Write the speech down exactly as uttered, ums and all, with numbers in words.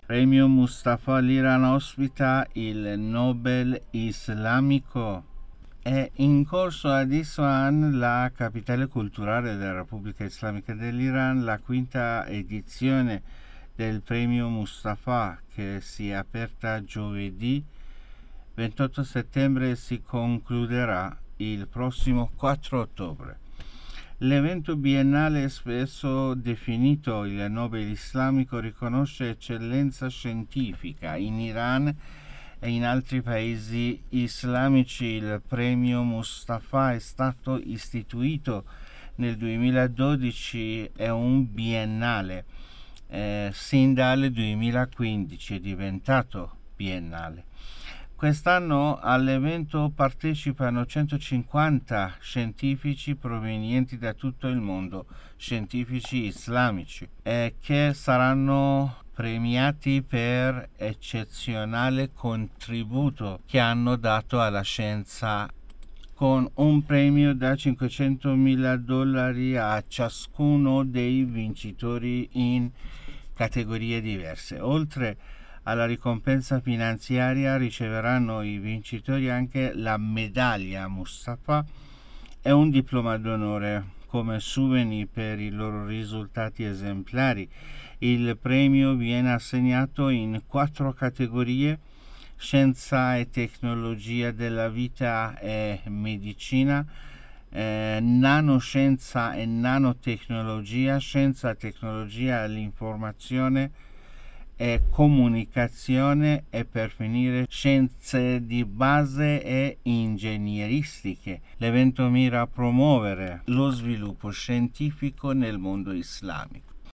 Premio Mustafa, l'Iran ospita il Nobel islamico. È in corso ad Isfahan, la capitale culturale della Repubblica Islamica dell'Iran, la quinta edizione del Premio Mustafa, che si è aperta giovedì ventotto settembre e si concluderà il prossimo quattro ottobre. L'evento biennale, spesso definito il Nobel islamico, riconosce eccellenza scientifica in Iran e in altri paesi islamici. Il premio Mustafa è stato istituito nel duemiladodici, è un biennale, eh, sin dal duemilaquindici è diventato biennale. Quest'anno all'evento partecipano centocinquanta scientifici provenienti da tutto il mondo, scientifici islamici, eh, che saranno premiati per eccezionale contributo che hanno dato alla scienza, con un premio da cinquecentomila dollari a ciascuno dei vincitori in categorie diverse. Oltre alla ricompensa finanziaria, riceveranno i vincitori anche la medaglia Mustafa e un diploma d'onore come souvenir per i loro risultati esemplari. Il premio viene assegnato in quattro categorie: scienza e tecnologia della vita e medicina, eh, nanoscienza e nanotecnologia, scienza e tecnologia all'informazione e comunicazione e, per finire, scienze di base e ingegneristiche. L'evento mira a promuovere lo sviluppo scientifico nel mondo islamico.